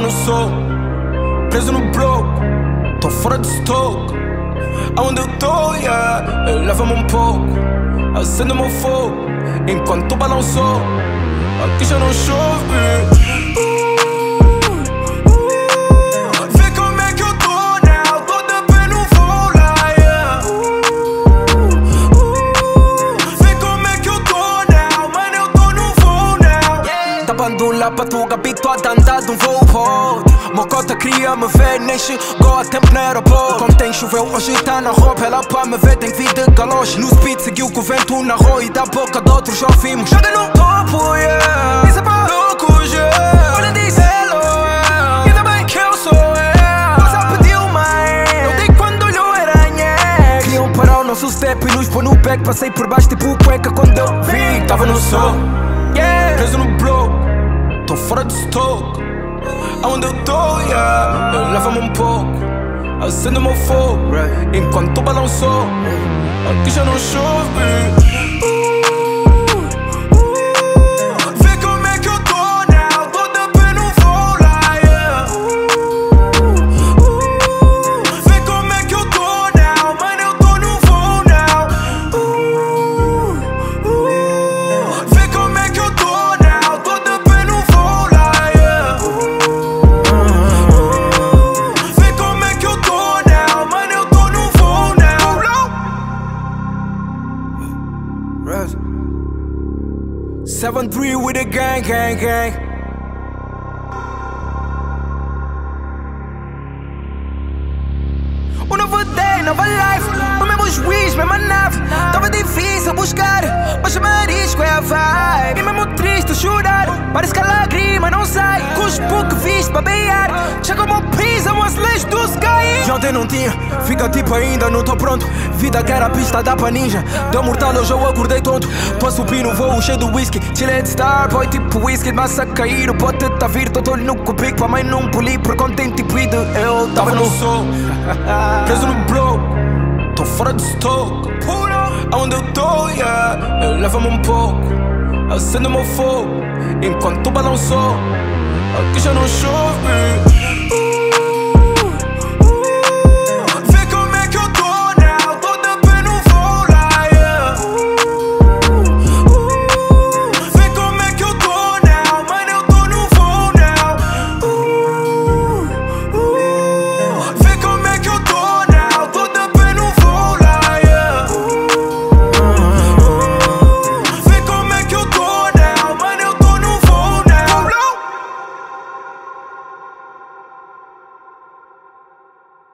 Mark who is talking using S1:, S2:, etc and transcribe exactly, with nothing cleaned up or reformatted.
S1: no sol, preso no bloco, tô fora de stock. Aonde eu tô, yeah, leva-me um pouco, acende o meu fogo, enquanto o balão sobe. Aqui já não chove. Bandula pra tu habituado a andar de um voo para outro. Mocota queria me ver, nem chegou a tempo no aeroporto. Quando tem choveu, hoje tá na roupa. Ela pra me ver tem que vir de galoche. No speed seguiu com o vento na rua e da boca de outros já ouvimos. Chega no topo, yeah, isso é para loucos, yeah. Olha diz hello, yeah, ainda bem que eu sou eu. Ela só pediu mais, eu dei quando olhou era nhé. Queriam parar o nosso step e nos pôr no back. Passei por baixo tipo cueca quando eu vi. Tava no sol, yeah, preso no bloco, tô fora de stock. Aonde eu tô, yeah, leva-me um pouco, acende o meu fogo, enquanto o balão sobe. Aqui já não chove. seven three with a gang, gang, gang. Um novo day, nova life. O mesmo juiz, mesma nave. Tava difícil buscar, mas marisco é a vibe. E mesmo triste chorar, parece que a lágrima não sai. Cuspo que viste babear, chega como pisam as leis do sky. Já ontem não tinha, fica tipo ainda não tô pronto. Vida que era a pista da pra ninja, deu mortal, hoje eu acordei tonto. Tô a subir no voo cheio de whisky, chilled star boy tipo whisky. Massa a cair, o pote tá vir, tô no cubico. Pra mãe não poli, por contente tipo ido. Eu tava no sol, preso no bloco, tô fora de stock. Aonde eu tô, yeah, leva-me um pouco, acende o meu fogo, enquanto o balão sobe. Aqui já não chove.